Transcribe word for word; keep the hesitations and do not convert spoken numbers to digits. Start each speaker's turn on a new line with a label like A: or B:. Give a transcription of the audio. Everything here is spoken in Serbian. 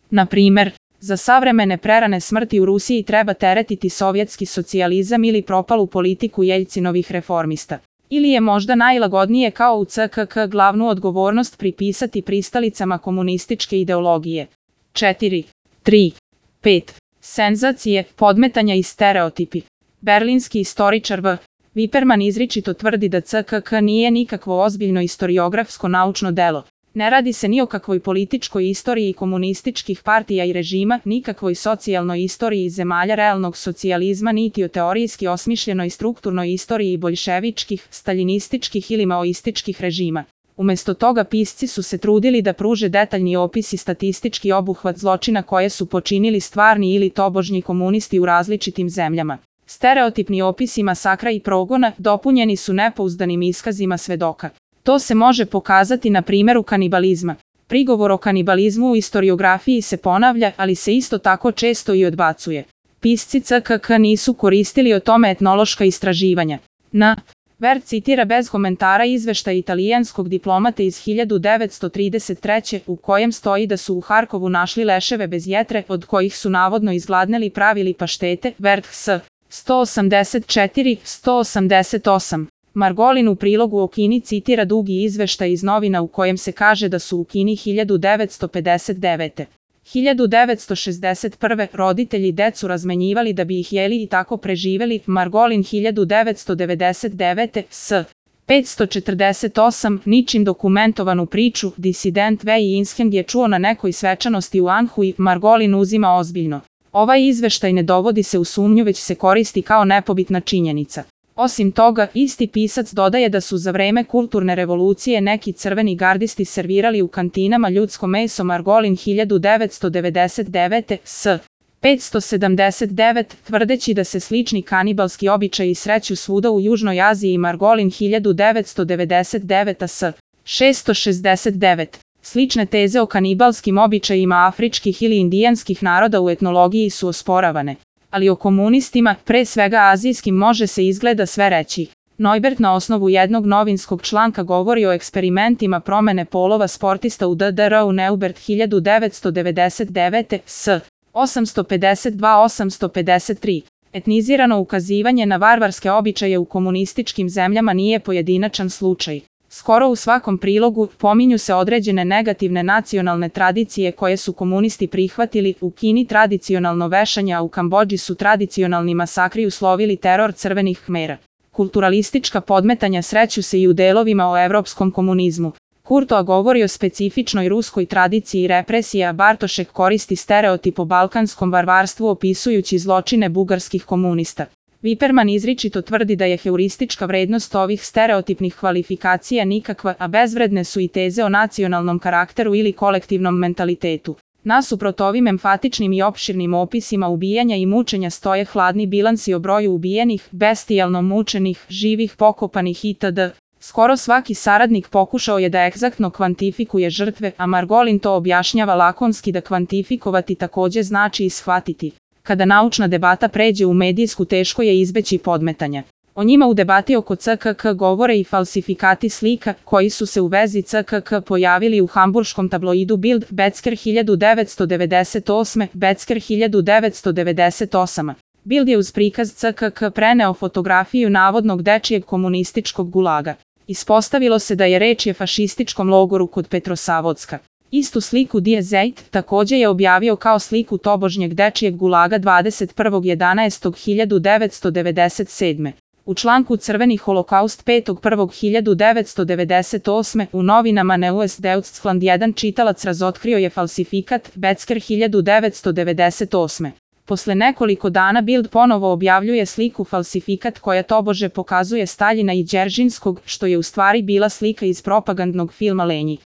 A: Na primer, za savremene prerane smrti u Rusiji treba teretiti sovjetski socijalizam ili propalu politiku Jeljcinovih reformista. Ili je možda najlagodnije kao u C K K glavnu odgovornost pripisati pristalicama komunističke ideologije. četiri, tri, pet. Senzacije, podmetanja i stereotipi. Berlinski istoričar V. Viperman izričito tvrdi da C K K nije nikakvo ozbiljno istoriografsko naučno delo. Ne radi se ni o kakvoj političkoj istoriji komunističkih partija i režima, nikakvoj socijalnoj istoriji zemalja realnog socijalizma, niti o teorijski osmišljenoj strukturnoj istoriji boljševičkih, staljinističkih ili maoističkih režima. Umesto toga pisci su se trudili da pruže detaljni opis i statistički obuhvat zločina koje su počinili stvarni ili tobožnji komunisti u različitim zemljama. Stereotipni opisi masakra i progona dopunjeni su nepouzdanim iskazima svedoka. To se može pokazati na primjeru kanibalizma. Prigovor o kanibalizmu u istoriografiji se ponavlja, ali se isto tako često i odbacuje. Pisci C K K nisu koristili o tome etnološka istraživanja. N. Ver citira bez komentara izveštaj italijanskog diplomate iz hiljadu devetsto trideset treće. u kojem stoji da su u Harkovu našli leševe bez jetre, od kojih su navodno izgladneli pravili paštete. Vert S. sto osamdeset četiri do sto osamdeset osam. Margolin u prilogu o Kini citira dugi izveštaj iz novina u kojem se kaže da su u Kini hiljadu devetsto pedeset devete. hiljadu devetsto šezdeset prve. roditelji decu razmenjivali da bi ih jeli i tako preživeli. Margolin hiljadu devetsto devedeset devete. S. petsto četrdeset osam. Ničim dokumentovanu priču disident Wei Insheng je čuo na nekoj svečanosti u Anhui. Margolin uzima ozbiljno. Ovaj izveštaj ne dovodi se u sumnju, već se koristi kao nepobitna činjenica. Osim toga, isti pisac dodaje da su za vreme kulturne revolucije neki crveni gardisti servirali u kantinama ljudsko meso. Margolin hiljadu devetsto devedeset devete. S. petsto sedamdeset devet. Tvrdeći da se slični kanibalski običaji sreću svuda u Južnoj Aziji. Margolin hiljadu devetsto devedeset devete. S. šesto šezdeset devet. Slične teze o kanibalskim običajima afričkih ili indijanskih naroda u etnologiji su osporavane. Ali o komunistima, pre svega azijskim, može se izgleda sve reći. Neubert na osnovu jednog novinskog članka govori o eksperimentima promene polova sportista u D D R u Neubert hiljadu devetsto devedeset devete. S. osamsto pedeset dva do osamsto pedeset tri. Etnizirano ukazivanje na varvarske običaje u komunističkim zemljama nije pojedinačan slučaj. Skoro u svakom prilogu pominju se određene negativne nacionalne tradicije koje su komunisti prihvatili. U Kini tradicionalno vešanje, a u Kambodži su tradicionalni masakri uslovili teror crvenih Khmera. Kulturalistička podmetanja sreću se i u delovima o evropskom komunizmu. Kurtoa govori o specifičnoj ruskoj tradiciji represije, a Bartošek koristi stereotip o balkanskom varvarstvu opisujući zločine bugarskih komunista. Viperman izričito tvrdi da je heuristička vrednost ovih stereotipnih kvalifikacija nikakva, a bezvredne su i teze o nacionalnom karakteru ili kolektivnom mentalitetu. Nasuprot ovim emfatičnim i opširnim opisima ubijanja i mučenja stoje hladni bilansi o broju ubijenih, bestijalno mučenih, živih, pokopanih itd. Skoro svaki saradnik pokušao je da egzaktno kvantifikuje žrtve, a Margolin to objašnjava lakonski da kvantifikovati takođe znači i shvatiti. Kada naučna debata pređe u medijsku, teško je izbeći podmetanja. O njima u debati oko C K K govore i falsifikati slika, koji su se u vezi C K K pojavili u hamburškom tabloidu Bild. Becker hiljadu devetsto devedeset osme. Becker hiljadu devetsto devedeset osam. Bild je uz prikaz C K K preneo fotografiju navodnog dečijeg komunističkog gulaga. Ispostavilo se da je reč je fašističkom logoru kod Petrosavodska. Istu sliku Die Zeit takođe je objavio kao sliku tobožnjeg dečijeg gulaga dvadeset prvog jedanaestog hiljadu devetsto devedeset sedme. U članku Crveni holokaust petog prvog hiljadu devetsto devedeset osme. u novinama Neues Deutschland jedan čitalac razotkrio je falsifikat Becker hiljadu devetsto devedeset osme. Posle nekoliko dana Bild ponovo objavljuje sliku falsifikat koja tobože pokazuje Staljina i Đeržinskog, što je u stvari bila slika iz propagandnog filma Lenji.